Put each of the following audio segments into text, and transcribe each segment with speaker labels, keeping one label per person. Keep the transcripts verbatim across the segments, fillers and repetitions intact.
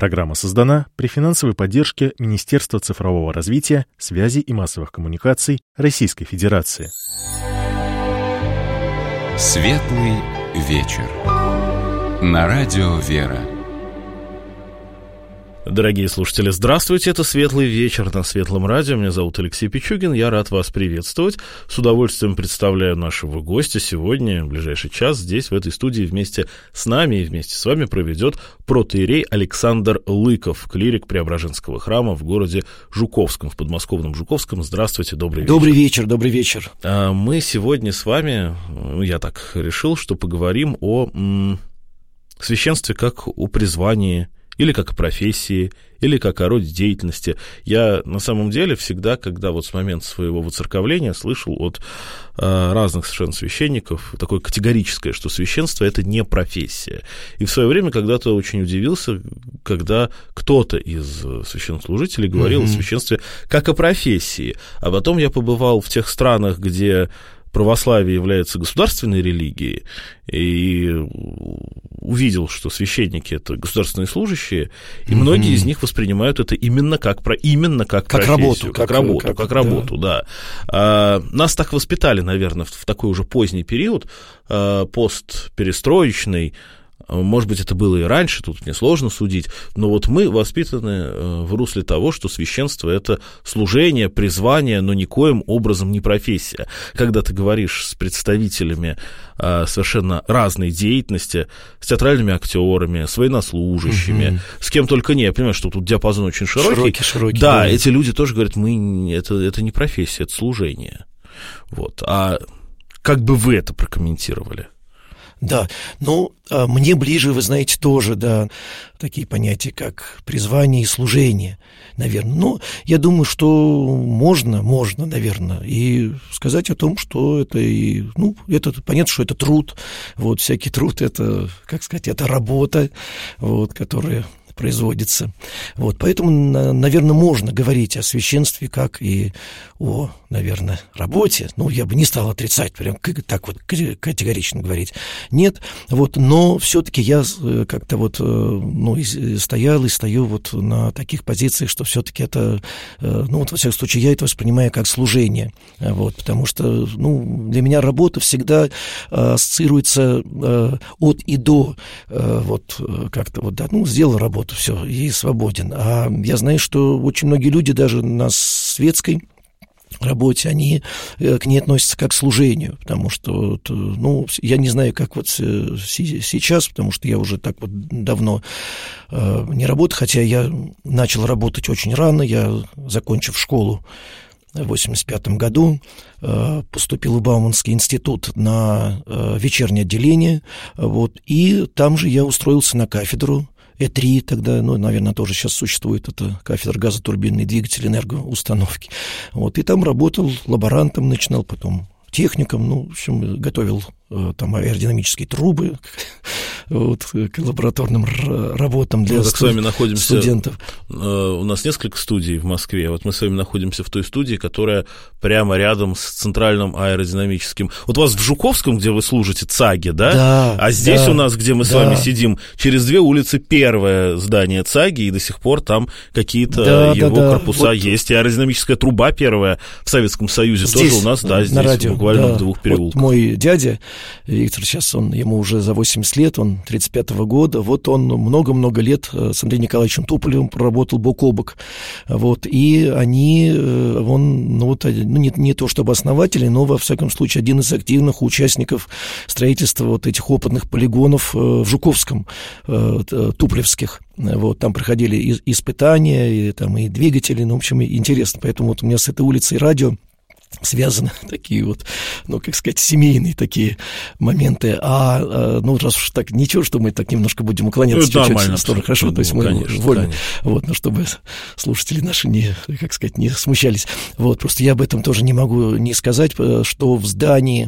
Speaker 1: Программа создана при финансовой поддержке Министерства цифрового развития, связи и массовых коммуникаций Российской Федерации.
Speaker 2: Светлый вечер. На радио «Вера».
Speaker 3: Дорогие слушатели, здравствуйте, это «Светлый вечер» на Светлом радио. Меня зовут Алексей Пичугин, я рад вас приветствовать. С удовольствием представляю нашего гостя. Сегодня, в ближайший час, здесь, в этой студии, вместе с нами и вместе с вами проведет протоиерей Александр Лыков, клирик Преображенского храма в городе Жуковском, в подмосковном Жуковском. Здравствуйте, добрый вечер.
Speaker 4: Добрый вечер, добрый вечер.
Speaker 3: Мы сегодня с вами, я так решил, что поговорим о м, священстве как о призвании, или как о профессии, или как о роде деятельности. Я на самом деле всегда, когда вот с момента своего воцерковления слышал от э, разных совершенно священников такое категорическое, что священство — это не профессия. И в свое время когда-то очень удивился, когда кто-то из священнослужителей говорил mm-hmm. о священстве как о профессии. А потом я побывал в тех странах, где православие является государственной религией, и увидел, что священники — это государственные служащие, и mm-hmm. многие из них воспринимают это именно как, про, именно как,
Speaker 4: как
Speaker 3: профессию,
Speaker 4: работу,
Speaker 3: как,
Speaker 4: как
Speaker 3: работу,
Speaker 4: как,
Speaker 3: как
Speaker 4: да.
Speaker 3: работу, да. А, нас так воспитали, наверное, в, в такой уже поздний период, а, постперестроечный. Может быть, это было и раньше, тут мне сложно судить, но вот мы воспитаны в русле того, что священство — это служение, призвание, но никоим образом не профессия. Когда ты говоришь с представителями совершенно разной деятельности, с театральными актерами, с военнослужащими, угу. с кем только не, я понимаю, что тут диапазон очень широкий.
Speaker 4: Широкий, широкий.
Speaker 3: Да,
Speaker 4: да,
Speaker 3: эти люди тоже говорят, мы, это, это не профессия, это служение. Вот. А как бы вы это прокомментировали?
Speaker 4: Да, ну, мне ближе, вы знаете, тоже, да, такие понятия, как призвание и служение, наверное. Но я думаю, что можно, можно, наверное, и сказать о том, что это и, ну, это понятно, что это труд, вот, всякий труд, это, как сказать, это работа, вот, которая производится. Вот, поэтому, наверное, можно говорить о священстве как и о, наверное, работе. Ну, я бы не стал отрицать, прям так вот категорично говорить. Нет, вот, но все-таки я как-то вот, ну, и стоял и стою вот на таких позициях, что все-таки это, ну, вот, во всяком случае, я это воспринимаю как служение. Вот, потому что, ну, для меня работа всегда ассоциируется от и до. Вот, как-то вот, да, ну, сделал работу, все, и свободен. А я знаю, что очень многие люди даже на светской работе, они к ней относятся как к служению, потому что, ну, я не знаю, как вот сейчас, потому что я уже так вот давно не работаю, хотя я начал работать очень рано, я, закончив школу в восемьдесят пятом году, поступил в Бауманский институт на вечернее отделение, вот, и там же я устроился на кафедру Э три тогда, ну, наверное, тоже сейчас существует, это кафедра газотурбинный двигатель энергоустановки. Вот, и там работал лаборантом, начинал потом техником, ну, в общем, готовил там аэродинамические трубы вот, к лабораторным работам для
Speaker 3: мы
Speaker 4: студ...
Speaker 3: с вами находимся,
Speaker 4: студентов.
Speaker 3: У нас несколько студий в Москве, вот мы с вами находимся в той студии, которая прямо рядом с центральным аэродинамическим. Вот у вас в Жуковском, где вы служите, ЦАГИ, да?
Speaker 4: Да.
Speaker 3: А здесь
Speaker 4: да,
Speaker 3: у нас, где мы
Speaker 4: да.
Speaker 3: с вами сидим, через две улицы первое здание ЦАГИ, и до сих пор там какие-то
Speaker 4: да,
Speaker 3: его
Speaker 4: да, да.
Speaker 3: корпуса вот. Есть. И аэродинамическая труба первая в Советском Союзе здесь, тоже у нас, да, здесь,
Speaker 4: радио,
Speaker 3: буквально
Speaker 4: да.
Speaker 3: в двух переулках.
Speaker 4: Вот мой дядя Виктор, сейчас он, ему уже за восемьдесят лет, он тридцать пятого года, вот он много-много лет с Андреем Николаевичем Туполевым проработал бок о бок, вот, и они, он, ну, вот, ну не, не то чтобы основатели, но, во всяком случае, один из активных участников строительства вот этих опытных полигонов в Жуковском, туполевских. Вот, там проходили испытания, и, там, и двигатели, ну, в общем, интересно, поэтому вот у меня с этой улицей радио связаны такие вот, ну, как сказать, семейные такие моменты. А, ну, раз уж так, ничего, что мы так немножко будем уклоняться ну, чуть-чуть в сторону. Хорошо, то есть мы конечно, вольны. Конечно. Вот, но чтобы слушатели наши не, как сказать, не смущались. Вот, просто я об этом тоже не могу не сказать, что в здании,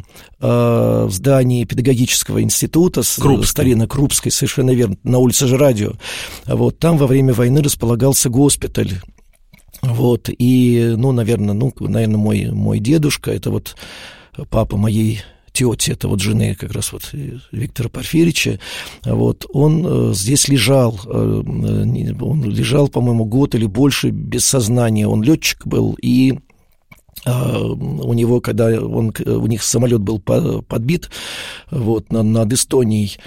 Speaker 4: в здании педагогического института старинно Крупской, совершенно верно, на улице же Радио, вот, там во время войны располагался госпиталь. Вот, и, ну, наверное, ну, наверное, мой, мой дедушка, это вот папа моей тети, это вот жены как раз вот Виктора Порфирьевича, вот, он здесь лежал, он лежал, по-моему, год или больше без сознания, он летчик был, и у него, когда он, у них самолет был подбит вот, над Эстонией,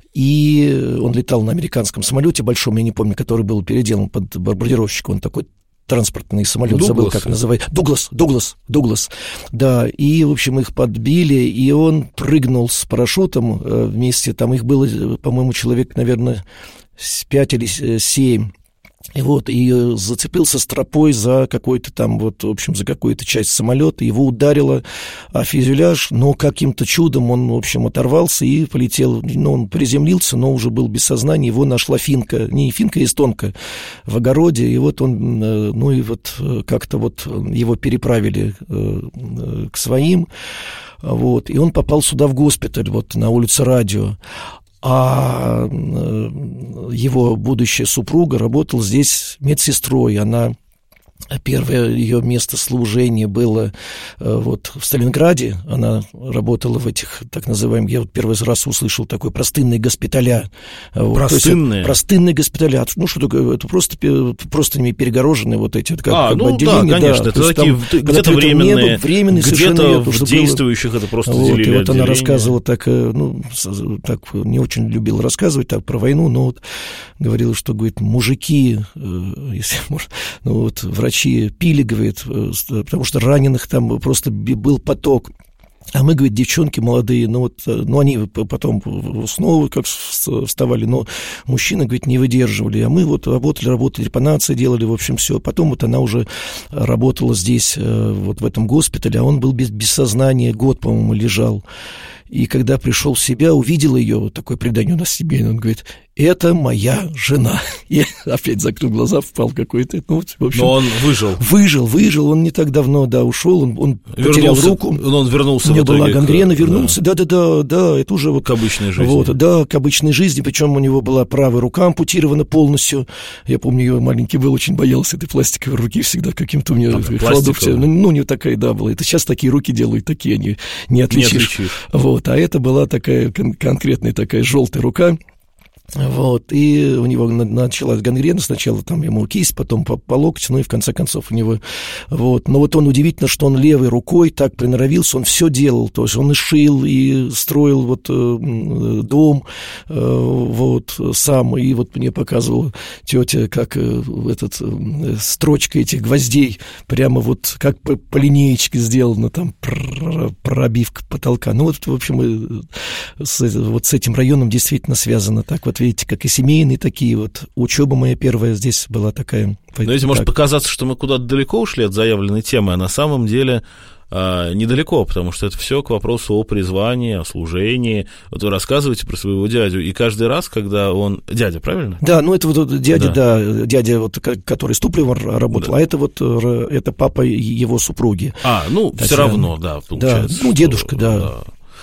Speaker 4: и он летал на американском самолете большом, я не помню, который был переделан под бомбардировщик, он такой транспортный самолет, Дуглас. Забыл, как называется. Дуглас, Дуглас, Дуглас. Да, и, в общем, их подбили, и он прыгнул с парашютом вместе, там их было, по-моему, человек, наверное, пять или семь. И вот, и зацепился стропой за какой-то там, вот, в общем, за какую-то часть самолета, его ударило о фюзеляж, но каким-то чудом он, в общем, оторвался и полетел, ну, он приземлился, но уже был без сознания, его нашла финка, не финка, а эстонка в огороде, и вот он, ну, и вот как-то вот его переправили к своим, вот, и он попал сюда в госпиталь, вот, на улице Радио. А его будущая супруга работала здесь медсестрой. Она, первое ее место служения было вот в Сталинграде. Она работала в этих, так называемых, я вот первый раз услышал такой простынные госпиталя.
Speaker 3: Простынные?
Speaker 4: Вот, простынные госпиталя. Ну, что такое? Это просто простынями перегороженные вот эти, как,
Speaker 3: а,
Speaker 4: как
Speaker 3: ну,
Speaker 4: отделения.
Speaker 3: Да, конечно, да, это такие
Speaker 4: там, где-то временные, нету, временные
Speaker 3: где-то в действующих было... это просто
Speaker 4: вот,
Speaker 3: делили
Speaker 4: и вот
Speaker 3: отделения.
Speaker 4: Она рассказывала так, ну, так не очень любила рассказывать так про войну, но вот говорила, что, говорит, мужики, если можно, ну, вот врачи пили, говорит, потому что раненых там просто был поток. А мы, говорит, девчонки молодые, ну вот, ну они потом снова как вставали, но мужчины, говорит, не выдерживали. А мы вот работали, работали, репанации делали, в общем, все. Потом вот она уже работала здесь, вот в этом госпитале, а он был без, без сознания, год, по-моему, лежал. И когда пришел в себя, увидел ее, вот такое предание на себе, и он говорит, это моя жена. И опять закрыл глаза, впал какой-то. Ну, в общем,
Speaker 3: но он выжил.
Speaker 4: Выжил, выжил. Он не так давно, да, ушел, он, он потерял руку.
Speaker 3: Он вернулся.
Speaker 4: У него была гангрена, к... вернулся. Да-да-да, да, это уже вот...
Speaker 3: К обычной жизни.
Speaker 4: Вот, да, к обычной жизни. Причем у него была правая рука ампутирована полностью. Я помню, я маленький был, очень боялся этой пластиковой руки всегда каким-то у меня холодок. Ну, ну, не такая, да, была. Это сейчас такие руки делают, такие они не отличишь. Не отличишь. Вот, а это была такая кон- конкретная такая желтая рука. Вот, и у него началась гангрена, сначала там ему кисть, потом по, по локоть, ну и в конце концов у него, вот, но вот он удивительно, что он левой рукой так приноровился, он все делал, то есть он и шил, и строил вот дом, вот, сам, и вот мне показывала тетя, как этот, строчка этих гвоздей, прямо вот как по, по линеечке сделана, там, пробивка потолка, ну вот, в общем, с, вот с этим районом действительно связано так вот. Видите, как и семейные такие вот. Учеба моя первая здесь была такая.
Speaker 3: Но ведь может показаться, что мы куда-то далеко ушли от заявленной темы, а на самом деле а, недалеко, потому что это все к вопросу о призвании, о служении. Вот вы рассказываете про своего дядю, и каждый раз, когда он... Дядя, правильно?
Speaker 4: Да, ну это вот дядя, да, да дядя, вот, который с Туплевым работал, да. А это вот это папа его супруги.
Speaker 3: А, ну, Татьяна. Все равно, да, получается.
Speaker 4: Да, ну, дедушка,
Speaker 3: что,
Speaker 4: да.
Speaker 3: да.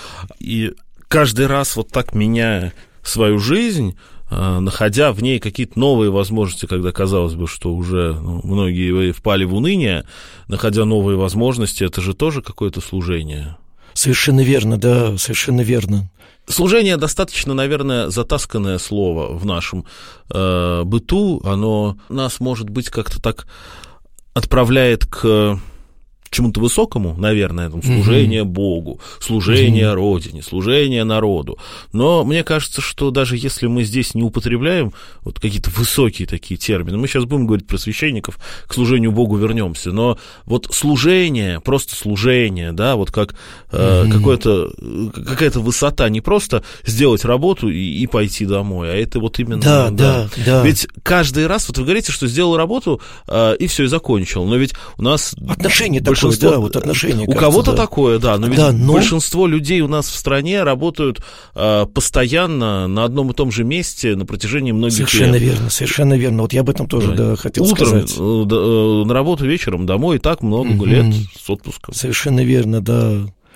Speaker 3: И каждый раз вот так меняя свою жизнь, находя в ней какие-то новые возможности, когда казалось бы, что уже ну, многие впали в уныние, находя новые возможности, это же тоже какое-то служение.
Speaker 4: Совершенно верно, да, совершенно верно.
Speaker 3: Служение достаточно, наверное, затасканное слово в нашем э, быту, оно нас, может быть, как-то так отправляет к... чему-то высокому, наверное, там, служение mm-hmm. Богу, служение mm-hmm. Родине, служение народу. Но мне кажется, что даже если мы здесь не употребляем вот какие-то высокие такие термины, мы сейчас будем говорить про священников, к служению Богу вернемся, но вот служение, просто служение, да, вот как э, mm-hmm. какое-то, какая-то высота, не просто сделать работу и, и пойти домой, а это вот именно...
Speaker 4: Да, да, да, да.
Speaker 3: Ведь каждый раз, вот вы говорите, что сделал работу э, и все, и закончил, но ведь у нас...
Speaker 4: Отношения такое. Да, вот отношения,
Speaker 3: у кого-то да. такое, да, но ведь
Speaker 4: да, но...
Speaker 3: большинство людей у нас в стране работают э, постоянно на одном и том же месте на протяжении многих
Speaker 4: совершенно
Speaker 3: лет.
Speaker 4: Совершенно верно, совершенно верно. Вот я об этом тоже да. Да, хотел
Speaker 3: Утром,
Speaker 4: сказать.
Speaker 3: Утром на работу, вечером домой, и так много mm-hmm. лет с отпуском.
Speaker 4: Совершенно верно, да.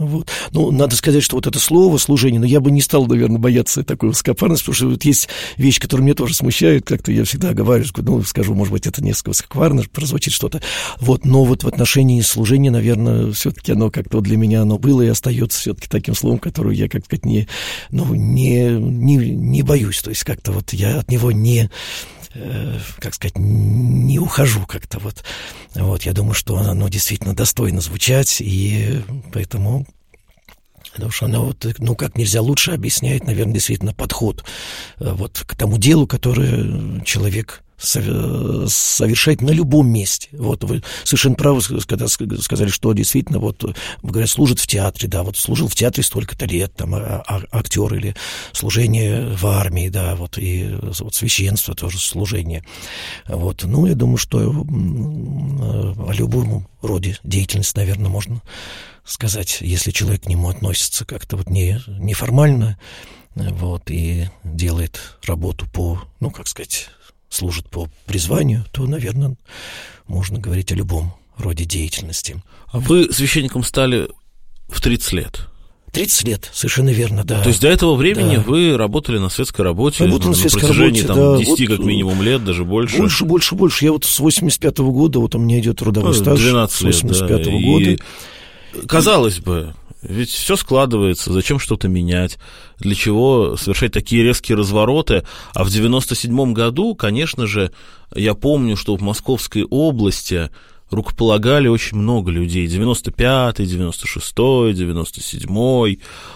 Speaker 4: Вот. Ну, надо сказать, что вот это слово «служение», но я бы не стал, наверное, бояться такой высокопарности, потому что вот есть вещь, которая меня тоже смущает, как-то я всегда оговариваюсь, ну, скажу, может быть, это несколько высокопарно прозвучит что-то, вот, но вот в отношении служения, наверное, все-таки оно как-то вот для меня оно было и остается все-таки таким словом, которое я, как сказать, не, ну, не, не, не боюсь, то есть как-то вот я от него не... как сказать, не ухожу как-то вот. Вот, я думаю, что оно действительно достойно звучать, и поэтому, потому что оно вот, ну, как нельзя лучше объясняет, наверное, действительно подход вот к тому делу, которое человек совершать на любом месте. Вот вы совершенно правы, когда сказали, что действительно, вот, говорят, служит в театре, да, вот служил в театре столько-то лет, там, а, а, актер, или служение в армии, да, вот, и вот священство тоже служение. Вот, ну, я думаю, что о любом роде деятельности, наверное, можно сказать, если человек к нему относится как-то вот не, неформально, вот, и делает работу по, ну, как сказать, служит по призванию, то, наверное, можно говорить о любом роде деятельности.
Speaker 3: А вы священником стали в тридцать лет?
Speaker 4: тридцать лет, совершенно верно, да.
Speaker 3: То есть до этого времени
Speaker 4: да.
Speaker 3: вы работали на светской работе?
Speaker 4: Работал на, на светской
Speaker 3: протяжении
Speaker 4: работе,
Speaker 3: там,
Speaker 4: да.
Speaker 3: десять
Speaker 4: вот,
Speaker 3: как минимум лет, даже больше?
Speaker 4: Больше, больше, больше. Я вот с восемьдесят пятого года, вот у меня идет трудовой стаж.
Speaker 3: двенадцать лет,
Speaker 4: с восемьдесят пятого
Speaker 3: да.
Speaker 4: года.
Speaker 3: И, казалось бы, ведь все складывается, зачем что-то менять, для чего совершать такие резкие развороты. А в девяносто седьмом году, конечно же, я помню, что в Московской области рукополагали очень много людей. девяносто пятый, девяносто шестой, девяносто седьмой.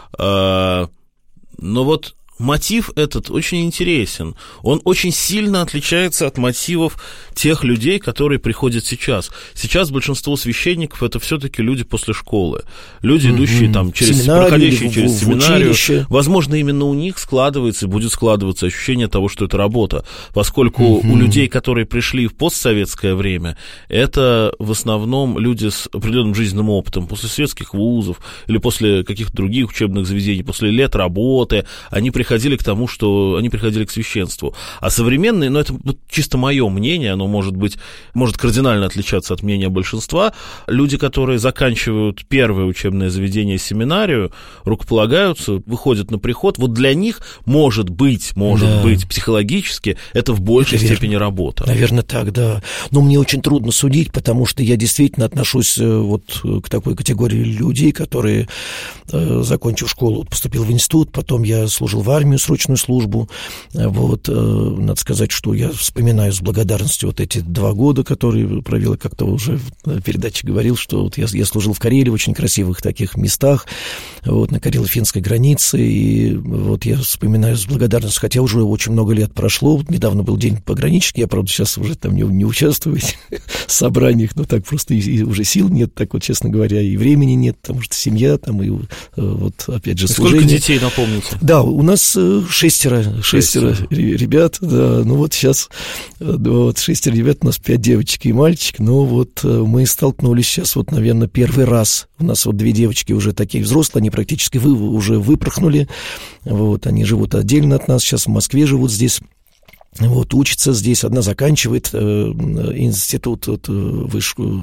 Speaker 3: Но вот мотив этот очень интересен. Он очень сильно отличается от мотивов тех людей, которые приходят сейчас. Сейчас большинство священников — это все-таки люди после школы. Люди, идущие mm-hmm. там через, проходящие через в, семинарию. В Возможно, именно у них складывается и будет складываться ощущение того, что это работа. Поскольку mm-hmm. у людей, которые пришли в постсоветское время, это в основном люди с определенным жизненным опытом. После светских вузов или после каких-то других учебных заведений, после лет работы, они приходят приходили к тому, что они приходили к священству. А современные, ну, это чисто мое мнение, оно может быть, может кардинально отличаться от мнения большинства, люди, которые заканчивают первое учебное заведение, семинарию, рукополагаются, выходят на приход, вот для них, может быть, может да. быть, психологически, это в большей Наверное. степени работа.
Speaker 4: Наверное, так, да. Но мне очень трудно судить, потому что я действительно отношусь вот к такой категории людей, которые, закончив школу, поступил в институт, потом я служил в армию, срочную службу. Вот, надо сказать, что я вспоминаю с благодарностью вот эти два года, которые провел, как-то уже в передаче говорил, что вот я, я служил в Карелии, в очень красивых таких местах, вот, на карело-финской границе, и вот я вспоминаю с благодарностью, хотя уже очень много лет прошло, вот недавно был день пограничник, я, правда, сейчас уже там не, не участвую в собраниях, но так просто и, и уже сил нет, так вот, честно говоря, и времени нет, потому что семья там, и вот, опять же, служение.
Speaker 3: Сколько детей, напомните?
Speaker 4: Да, у нас шестеро, шестеро, шестеро ребят, да, ну вот сейчас, вот, шестеро ребят, у нас пять девочек и мальчик, но вот мы столкнулись сейчас, вот, наверное, первый раз, у нас вот две девочки уже такие взрослые, они практически вы, уже выпорхнули, вот, они живут отдельно от нас, сейчас в Москве живут здесь. Вот, учится здесь, одна заканчивает э, институт, вот, вышку,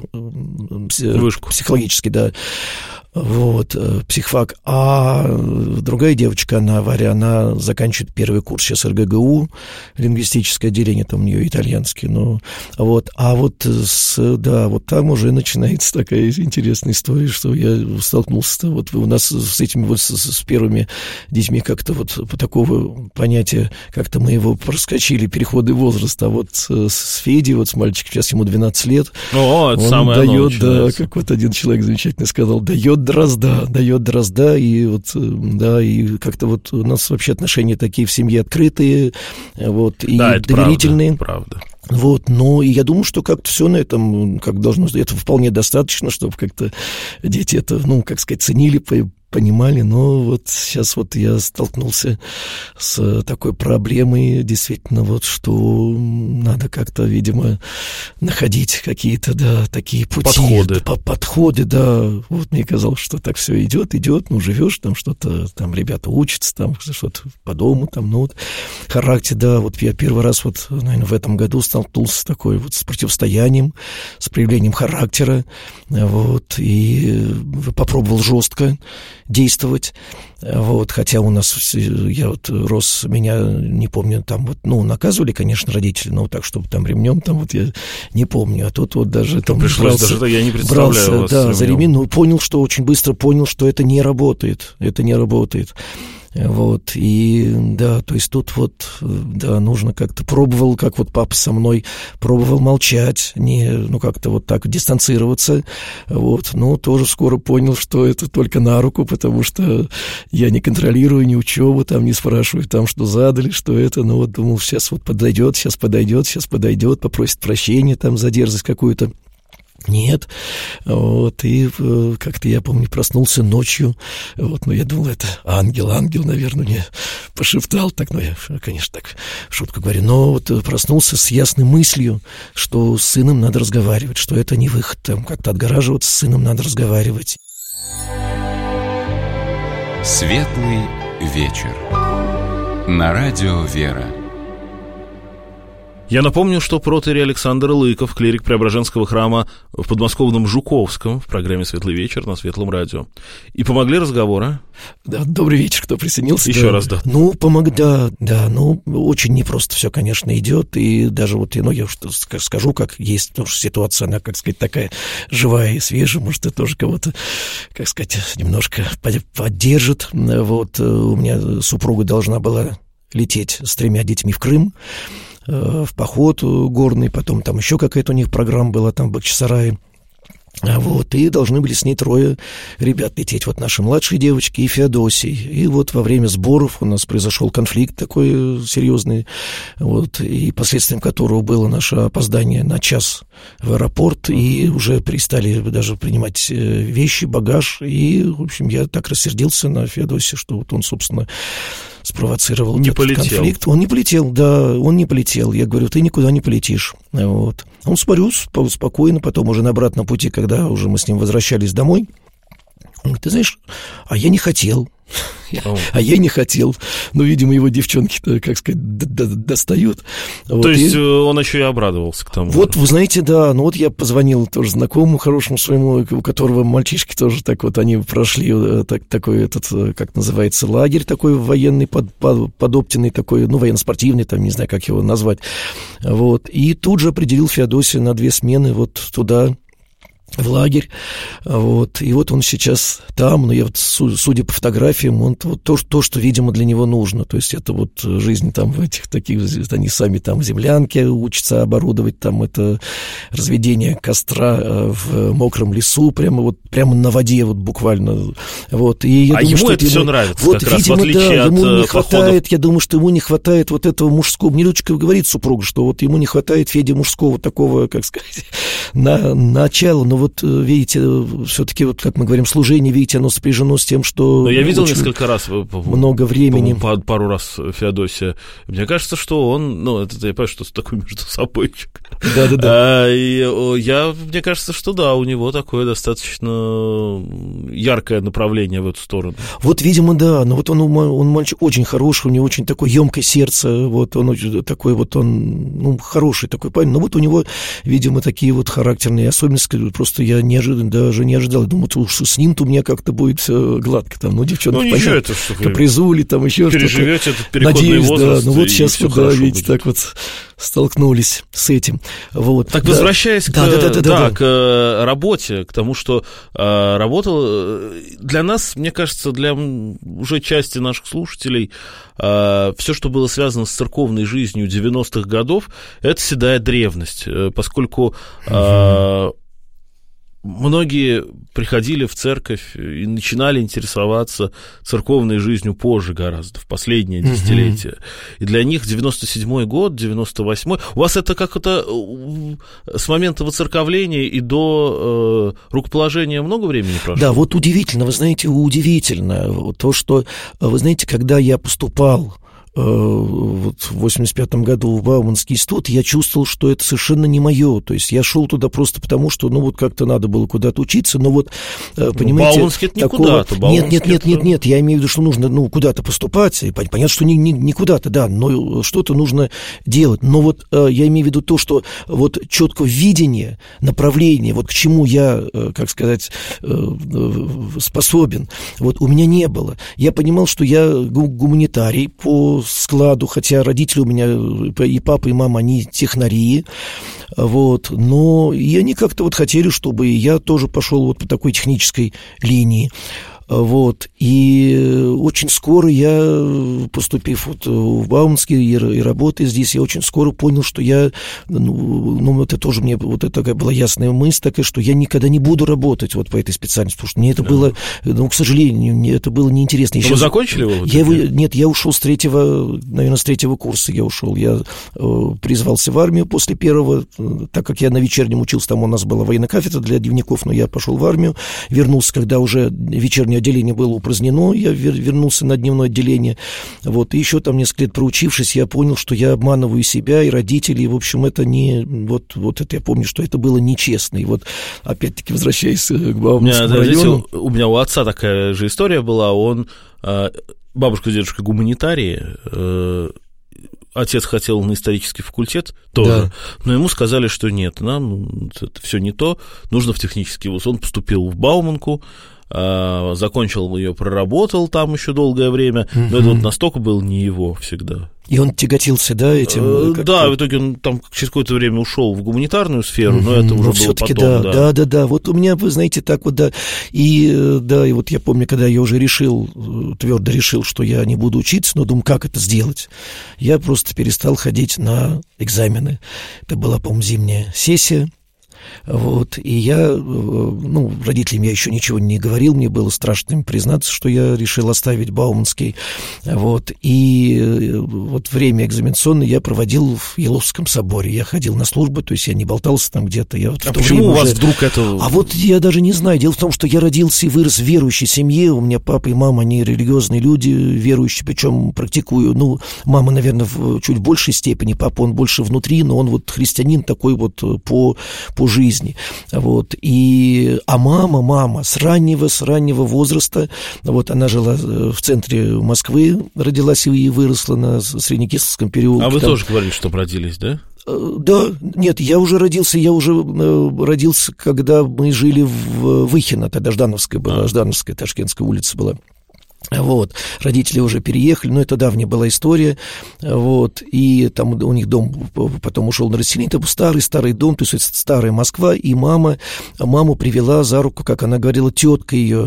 Speaker 4: э, вышку, психологический, да, вот, э, психфак, а другая девочка, она, Варя, она заканчивает первый курс сейчас эр гэ гэ у, лингвистическое отделение, там у нее итальянский, ну, вот, а вот, с, да, вот там уже начинается такая интересная история, что я столкнулся, вот у нас с этими вот, с, с первыми детьми как-то вот по такого понятия, как-то мы его проскочили, переходы возраста, а вот с Федей, вот с мальчиком, сейчас ему двенадцать лет,
Speaker 3: О, это
Speaker 4: он
Speaker 3: самое
Speaker 4: дает, да, как вот один человек замечательно сказал, дает дрозда, дает дрозда, и вот, да, и как-то вот у нас вообще отношения такие в семье открытые, вот, и
Speaker 3: да, это
Speaker 4: доверительные.
Speaker 3: Правда, правда.
Speaker 4: Вот, но и я думаю, что как-то все на этом, как должно, это вполне достаточно, чтобы как-то дети это, ну, как сказать, ценили, понимали, но вот сейчас вот я столкнулся с такой проблемой, действительно, вот что надо как-то, видимо, находить какие-то, да, такие пути.
Speaker 3: Подходы.
Speaker 4: Да, подходы, да. Вот мне казалось, что так все идет, идет, ну, живешь, там что-то, там ребята учатся, там что-то по дому, там, ну, вот характер, да, вот я первый раз вот, наверное, в этом году столкнулся с такой вот с противостоянием, с проявлением характера, вот, и попробовал жестко действовать, вот, хотя у нас, я вот рос, меня, не помню, там вот, ну, наказывали, конечно, родители, но так, чтобы там ремнем, там вот я не помню, а тут вот даже там
Speaker 3: пришлось, брался, даже я не представляю
Speaker 4: брался,
Speaker 3: вас
Speaker 4: да, за ремень, ну, понял, что очень быстро понял, что это не работает, это не работает. Вот, и да, то есть тут вот, да, нужно как-то, пробовал, как вот папа со мной, пробовал молчать, не, ну, как-то вот так дистанцироваться, вот, но тоже скоро понял, что это только на руку, потому что я не контролирую ни учебу, там, не спрашиваю, там, что задали, что это, ну, вот думал, сейчас вот подойдет, сейчас подойдет, сейчас подойдет, попросит прощения там за дерзость какую-то. Нет, вот, и как-то, я помню, проснулся ночью, вот, ну, я думал, это ангел, ангел, наверное, мне пошептал, так, ну, я, конечно, так, шутку говорю, но вот проснулся с ясной мыслью, что с сыном надо разговаривать, что это не выход, там, как-то отгораживаться, с сыном надо разговаривать.
Speaker 2: Светлый вечер. На радио «Вера».
Speaker 3: Я напомню, что протоиерей Александр Лыков, клирик Преображенского храма в подмосковном Жуковском, в программе «Светлый вечер» на Светлом радио. И помогли разговоры.
Speaker 4: Да, добрый вечер, кто присоединился.
Speaker 3: Еще
Speaker 4: да.
Speaker 3: раз, да.
Speaker 4: Ну, помог, да, да, ну, очень непросто все, конечно, идет, и даже вот, ну, я что скажу, как есть, потому что ситуация, она, как сказать, такая живая и свежая, может, это тоже кого-то, как сказать, немножко поддержит. Вот, у меня супруга должна была лететь с тремя детьми в Крым, в поход горный, потом там еще какая-то у них программа была там в Бахчисарае. Вот, и должны были с ней трое ребят лететь. Вот наши младшие девочки и Феодосий. И вот во время сборов у нас произошел конфликт такой серьезный, вот, и последствием которого было наше опоздание на час в аэропорт, и уже перестали даже принимать вещи, багаж. И, в общем, я так рассердился на Феодосия, что вот он, собственно, спровоцировал
Speaker 3: не
Speaker 4: этот
Speaker 3: полетел.
Speaker 4: конфликт. Он не полетел, да, он не полетел. Я говорю, ты никуда не полетишь. Вот. Он смотрю спокойно, потом уже на обратном пути, когда уже мы с ним возвращались домой, он говорит, ты знаешь, а я не хотел. Oh. А я не хотел. Но, видимо, его девчонки-то, как сказать, достают.
Speaker 3: То
Speaker 4: вот,
Speaker 3: есть
Speaker 4: и...
Speaker 3: он еще и обрадовался к тому.
Speaker 4: Вот, вы знаете, да, ну вот я позвонил тоже знакомому хорошему своему, у которого мальчишки тоже так вот, они прошли так, такой этот, как называется, лагерь такой военный, под, под, подоптенный такой, ну, военно-спортивный, там, не знаю, как его назвать. Вот, и тут же определил Феодосия на две смены вот туда, в лагерь, вот, и вот он сейчас там, но я вот, судя по фотографиям, он вот то, то, что, видимо, для него нужно, то есть это вот жизнь там в этих таких, они сами там в землянке учатся оборудовать, там это разведение костра в мокром лесу, прямо вот, прямо на воде, вот буквально, вот, и я
Speaker 3: а
Speaker 4: думаю,
Speaker 3: ему
Speaker 4: что
Speaker 3: это все нравится,
Speaker 4: вот,
Speaker 3: как
Speaker 4: видимо,
Speaker 3: раз в отличие
Speaker 4: да,
Speaker 3: от
Speaker 4: ему не
Speaker 3: походов.
Speaker 4: хватает, я думаю, что ему не хватает вот этого мужского, мне дочка говорит супруга, что вот ему не хватает, Феде, мужского такого, как сказать, на, начала, но вот, видите, все-таки, вот, как мы говорим, служение, видите, оно сопряжено с тем, что...
Speaker 3: Но я видел несколько раз...
Speaker 4: Много времени.
Speaker 3: Пару раз Феодосия. Мне кажется, что он... Ну, это я понимаю, что такой между собойчик.
Speaker 4: Да-да-да.
Speaker 3: А, и я, мне кажется, что да, у него такое достаточно яркое направление в эту сторону.
Speaker 4: Вот, видимо, да. Но вот он, он мальчик очень хороший, у него очень такое емкое сердце. Вот он такой вот, он, ну, хороший такой парень. Но вот у него, видимо, такие вот характерные особенности. Просто я неожиданно, даже не ожидал. Думаю, уж с ним-то у меня как-то будет все гладко. Там, ну, девчонки,
Speaker 3: ну, ничего, это что
Speaker 4: капризули, там еще что-то.
Speaker 3: Переживете этот переходный
Speaker 4: Надеюсь,
Speaker 3: возраст.
Speaker 4: Да, ну вот сейчас, вот, да, видите,
Speaker 3: будет.
Speaker 4: так вот столкнулись с этим. Вот.
Speaker 3: Так,
Speaker 4: да.
Speaker 3: возвращаясь
Speaker 4: да,
Speaker 3: к,
Speaker 4: да, да, да,
Speaker 3: да,
Speaker 4: да.
Speaker 3: к работе, к тому, что э, работа для нас, мне кажется, для уже части наших слушателей, э, все, что было связано с церковной жизнью девяностых годов, это седая древность, поскольку... Э, многие приходили в церковь и начинали интересоваться церковной жизнью позже гораздо, в последнее uh-huh. десятилетие. И для них девяносто седьмой год, девяносто восьмой... У вас это как это с момента воцерковления и до э, рукоположения много времени прошло?
Speaker 4: Да, вот удивительно, вы знаете, удивительно то, что, вы знаете, когда я поступал вот в восемьдесят пятом году в Бауманский институт, я чувствовал, что это совершенно не мое. То есть я шел туда просто потому, что, ну, вот как-то надо было куда-то учиться, но вот, понимаете...
Speaker 3: Бауманский это не
Speaker 4: такого...
Speaker 3: куда-то.
Speaker 4: Нет, нет, нет, нет, нет, я имею в виду, что нужно, ну, куда-то поступать, и понятно, что не, не, не куда-то, да, но что-то нужно делать. Но вот я имею в виду то, что вот четкое видение, направление, вот к чему я, как сказать, способен, вот у меня не было. Я понимал, что я гуманитарий по складу, хотя родители у меня, и папа, и мама, они технари, вот, но и они как-то вот хотели, чтобы я тоже пошел вот по такой технической линии. Вот, и очень скоро я, поступив вот в Бауманский и, и работая здесь, я очень скоро понял, что я, ну, ну, это тоже мне, вот это такая была ясная мысль такая, что я никогда не буду работать вот по этой специальности, потому что мне это да. было, ну, к сожалению, мне это было неинтересно.
Speaker 3: Вы закончили его?
Speaker 4: Я его? Нет, я ушел с третьего, наверное, с третьего курса я ушел, я э, призвался в армию после первого, так как я на вечернем учился, там у нас была военная кафедра для дневников, но я пошел в армию, вернулся, когда уже вечернее отделение было упразднено, я вернулся на дневное отделение, вот, и еще там несколько лет проучившись, я понял, что я обманываю себя и родителей, в общем, это не, вот, вот это я помню, что это было нечестно, и вот, опять-таки, возвращаясь к Бауманскому району...
Speaker 3: У меня у отца такая же история была, он, бабушка и дедушка гуманитарии, отец хотел на исторический факультет тоже, да. но ему сказали, что нет, нам это все не то, нужно в технический вуз. Он поступил в Бауманку, закончил ее, проработал там еще долгое время, uh-huh. но это вот настолько было не его всегда.
Speaker 4: И он тяготился, да, этим?
Speaker 3: Да, в итоге он там через какое-то время ушел в гуманитарную сферу, uh-huh. но это уже но было потом.
Speaker 4: Да,
Speaker 3: да.
Speaker 4: да, да, да. Вот у меня, вы знаете, так вот, да, и, да, и вот я помню, когда я уже решил, твердо решил, что я не буду учиться, но думаю, как это сделать? Я просто перестал ходить на экзамены. Это была, по-моему, зимняя сессия. Вот, и я, ну, родителям я еще ничего не говорил, мне было страшно им признаться, что я решил оставить Бауманский, вот, и вот время экзаменационное я проводил в Еловском соборе, я ходил на службу, то есть я не болтался там где-то. Я вот
Speaker 3: а почему у вас уже... вдруг это...
Speaker 4: А вот я даже не знаю, дело в том, что я родился и вырос в верующей семье, у меня папа и мама, они религиозные люди, верующие, причем практикую, ну, мама, наверное, в чуть большей степени, папа, он больше внутри, но он вот христианин такой вот по, по жизни, вот, и, а мама, мама с раннего, с раннего возраста, вот, она жила в центре Москвы, родилась и выросла на Среднекисловском переулке.
Speaker 3: А вы
Speaker 4: там...
Speaker 3: тоже говорили, что родились, да?
Speaker 4: Да, нет, я уже родился, я уже родился, когда мы жили в Выхино, тогда Ждановская была, а. Ждановская, Ташкентская улица была. Вот, родители уже переехали, но это давняя была история, вот, и там у них дом потом ушел на расселение, это был старый-старый дом, то есть это старая Москва, и мама, маму привела за руку, как она говорила, тетка ее,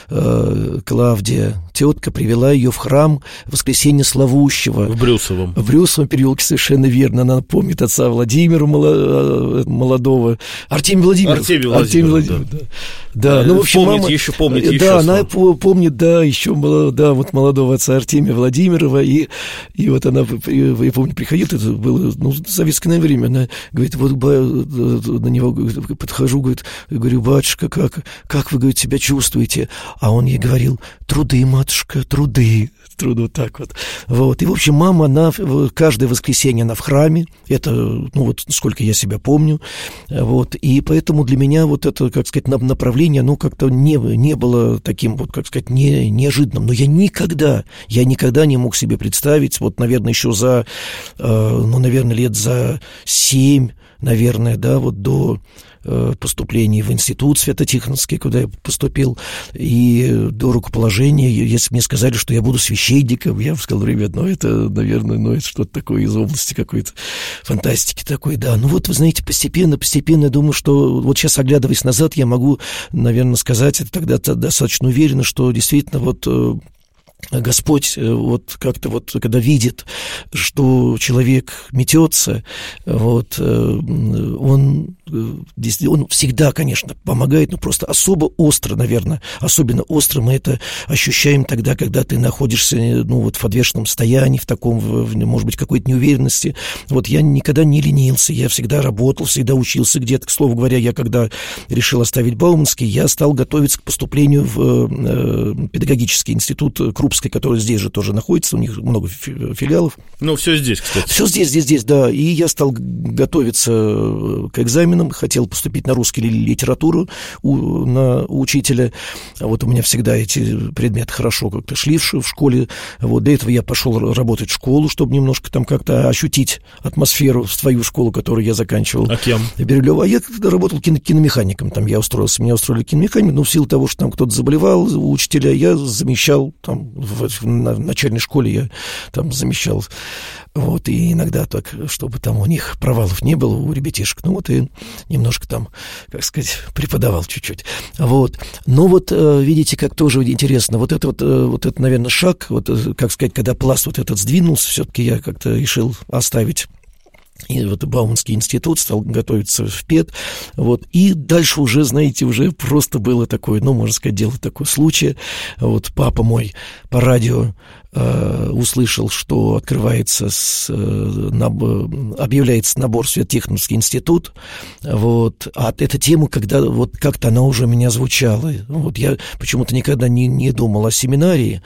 Speaker 4: э, Клавдия, тетка привела ее в храм Воскресения Славущего.
Speaker 3: В Брюсовом.
Speaker 4: В Брюсовом переулке, совершенно верно, она помнит отца Владимира молодого, Артемий Владимиров.
Speaker 3: Артемий Владимиров,
Speaker 4: Артемий Владимиров, да. Да, да, ну, в общем,
Speaker 3: помнит
Speaker 4: мама...
Speaker 3: еще, помнит
Speaker 4: да,
Speaker 3: еще.
Speaker 4: Да, она помнит, да, еще да, вот молодого отца Артемия Владимирова, и, и вот она, я помню, приходит, это было, ну, советское время, она говорит, вот на него подхожу, говорит, говорю, батюшка, как, как вы, говорит, себя чувствуете? А он ей говорил, труды, матушка, труды, труды, вот так вот. Вот, и, в общем, мама, она каждое воскресенье она в храме, это, ну, вот сколько я себя помню, вот, и поэтому для меня вот это, как сказать, направление, ну, как-то не, не было таким, вот, как сказать, не, неожиданным. Но я никогда, я никогда не мог себе представить, вот, наверное, еще за, э, ну, наверное, лет за семь, наверное, да, вот до э, поступления в институт Свято-Тихоновский, куда я поступил, и до рукоположения, если мне сказали, что я буду священником, я бы сказал, ребят, ну, это, наверное, ну, это что-то такое из области какой-то фантастики такой, да. Ну, вот, вы знаете, постепенно, постепенно, я думаю, что вот сейчас, оглядываясь назад, я могу, наверное, сказать, это тогда достаточно уверенно, что действительно вот... Господь вот как-то вот, когда видит, что человек метется, вот, он, он всегда, конечно, помогает, но просто особо остро, наверное, особенно остро мы это ощущаем тогда, когда ты находишься, ну, вот в подвешенном состоянии, в таком, в, может быть, какой-то неуверенности. Вот я никогда не ленился, я всегда работал, всегда учился где-то. К слову говоря, я когда решил оставить Бауманский, я стал готовиться к поступлению в э, педагогический институт Крупской, который здесь же тоже находится, у них много филиалов.
Speaker 3: Ну, все здесь, кстати.
Speaker 4: Все здесь, здесь, здесь, да. И я стал готовиться к экзаменам, хотел поступить на русский литературу у, на учителя. Вот у меня всегда эти предметы хорошо как-то шли в школе. Вот для этого я пошел работать в школу, чтобы немножко там как-то ощутить атмосферу в свою школу, которую я заканчивал.
Speaker 3: А кем?
Speaker 4: Бирюлева. А я работал кино- киномехаником. Там я устроился, меня устроили киномехаником, но в силу того, что там кто-то заболевал у учителя, я замещал там в, в начальной школе я там замещал, вот, и иногда так, чтобы там у них провалов не было, у ребятишек, ну вот и немножко там, как сказать, преподавал чуть-чуть, вот, но вот, видите, как тоже интересно, вот это вот, вот это, наверное, шаг, вот, как сказать, когда пласт вот этот сдвинулся, все-таки я как-то решил оставить и вот Бауманский институт, стал готовиться в ПЕД, вот, и дальше уже, знаете, уже просто было такое, ну, можно сказать, дело такое случай, вот, папа мой по радио э, услышал, что открывается, с, э, наб, объявляется набор в Свято-Тихоновский институт, вот, а эта тема, когда, вот, как-то она уже у меня звучала, вот, я почему-то никогда не, не думал о семинарии,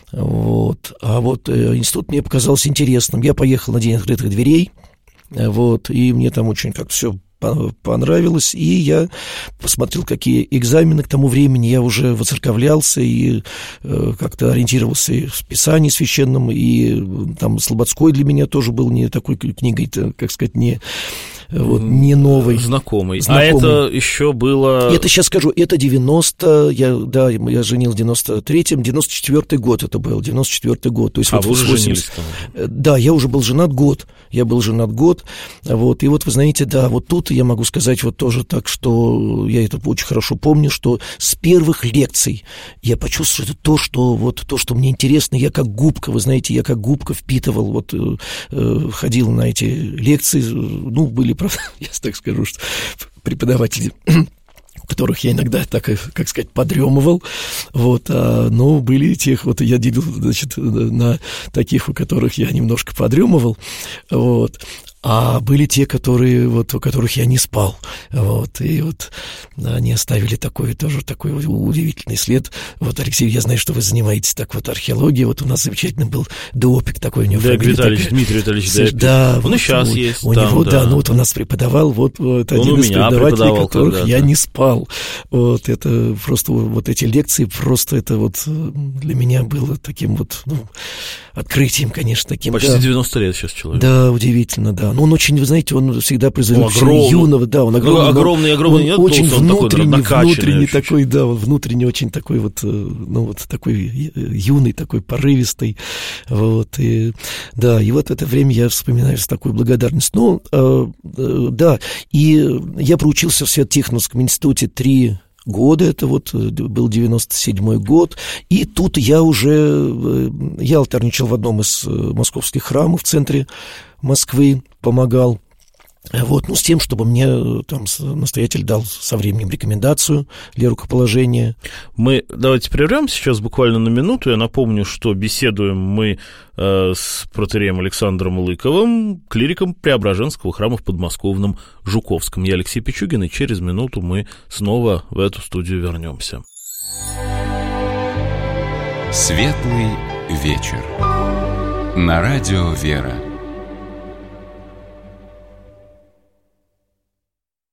Speaker 4: вот, а вот э, институт мне показался интересным, я поехал на День открытых дверей, вот, и мне там очень как-то все понравилось, и я посмотрел, какие экзамены к тому времени, я уже воцерковлялся и э, как-то ориентировался и в Писании священном, и там Слободской для меня тоже был не такой книгой, как сказать, не, вот, не новой.
Speaker 3: Знакомый.
Speaker 4: Знакомый.
Speaker 3: А это еще было...
Speaker 4: Это сейчас скажу, это девяносто, я, да, я женил в девяносто третьем, девяносто четвёртый год это был, девяносто четвёртый год. То есть
Speaker 3: а
Speaker 4: вот
Speaker 3: вы уже
Speaker 4: восемьдесят...
Speaker 3: женились там?
Speaker 4: Да, я уже был женат год, я был женат год, вот, и вот вы знаете, да, вот тут я могу сказать вот тоже так, что я это очень хорошо помню, что с первых лекций я почувствовал, что это то, что, вот, то, что мне интересно, я как губка, вы знаете, я как губка впитывал, вот, э, ходил на эти лекции, ну, были, правда, я так скажу, что преподаватели, которых я иногда, так, как сказать, подремывал, вот, а, но были тех, вот я делил, значит, на таких, у которых я немножко подремывал, вот, а были те, которые, вот, у которых я не спал, вот, и вот они оставили такой, тоже такой удивительный след. Вот, Алексей, я знаю, что вы занимаетесь так вот археологией, вот у нас замечательно был Деопик такой, у него
Speaker 3: Дэйп
Speaker 4: фамилия
Speaker 3: Витальевич,
Speaker 4: такая.
Speaker 3: Дмитрий Витальевич Дэйп.
Speaker 4: Да,
Speaker 3: он
Speaker 4: вот,
Speaker 3: и сейчас
Speaker 4: у,
Speaker 3: есть
Speaker 4: у
Speaker 3: там,
Speaker 4: него, да.
Speaker 3: да,
Speaker 4: ну вот у нас преподавал, вот, вот один
Speaker 3: он
Speaker 4: из преподавателей, которых я не спал, вот, это просто, вот эти лекции, просто это вот для меня было таким вот, ну, открытием, конечно, таким.
Speaker 3: Почти
Speaker 4: да.
Speaker 3: девяносто лет сейчас человек.
Speaker 4: Да, удивительно, да. Но он очень, вы знаете, он всегда призывает
Speaker 3: он огромный,
Speaker 4: юного, да, он огромный.
Speaker 3: Ну, огромный, огромный,
Speaker 4: он
Speaker 3: нет,
Speaker 4: очень
Speaker 3: он
Speaker 4: внутренний,
Speaker 3: такой,
Speaker 4: внутренний
Speaker 3: чуть-чуть.
Speaker 4: такой, да, он внутренний очень такой вот, ну, вот такой юный, такой порывистый, вот, и, да, и вот это время я вспоминаю с такой благодарностью. Ну, э, э, да, и я проучился в Свято-Тихоновском институте три года, это вот был девяносто седьмой год, и тут я уже, я алтарничал в одном из московских храмов в центре Москвы, помогал, вот, ну, с тем, чтобы мне там настоятель дал со временем рекомендацию для рукоположения.
Speaker 3: Мы давайте прервем сейчас буквально на минуту. Я напомню, что беседуем мы э, с протоиереем Александром Лыковым, клириком Преображенского храма в подмосковном Жуковском. Я Алексей Пичугин, и через минуту мы снова в эту студию вернемся.
Speaker 2: Светлый вечер. На радио «Вера».